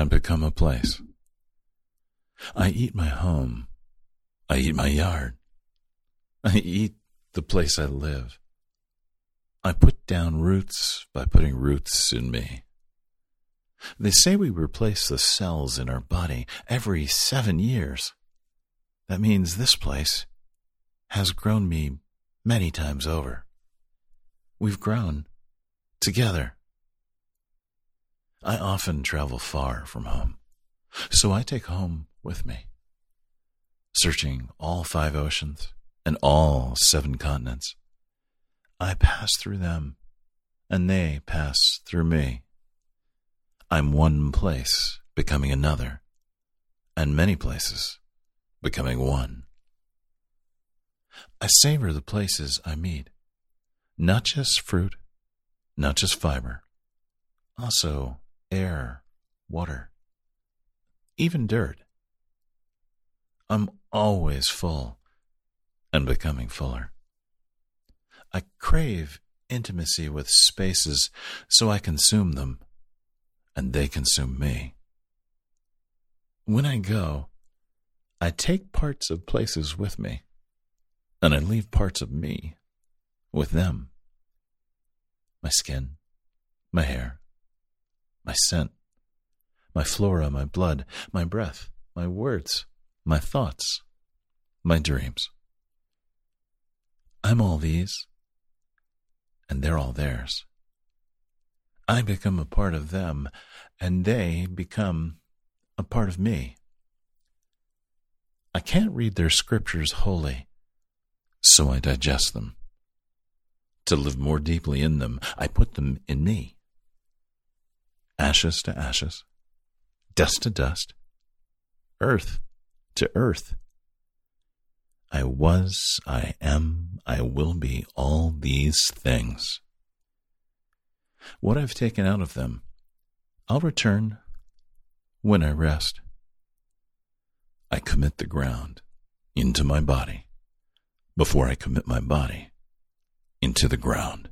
I become a place. I eat my home. I eat my yard. I eat the place I live. I put down roots by putting roots in me. They say we replace the cells in our body every 7 years. That means this place has grown me many times over. We've grown together. I often travel far from home, so I take home with me. Searching all 5 oceans and all 7 continents, I pass through them, and they pass through me. I'm one place becoming another, and many places becoming one. I savor the places I meet, not just fruit, not just fiber, also air, water, even dirt. I'm always full and becoming fuller. I crave intimacy with spaces, so I consume them, and they consume me. When I go, I take parts of places with me, and I leave parts of me with them. My skin, my hair, my scent, my flora, my blood, my breath, my words, my thoughts, my dreams. I'm all these, and they're all theirs. I become a part of them, and they become a part of me. I can't read their scriptures wholly, so I digest them. To live more deeply in them, I put them in me. Ashes to ashes, dust to dust, earth to earth. I was, I am, I will be all these things. What I've taken out of them, I'll return when I rest. I commit the ground into my body before I commit my body into the ground.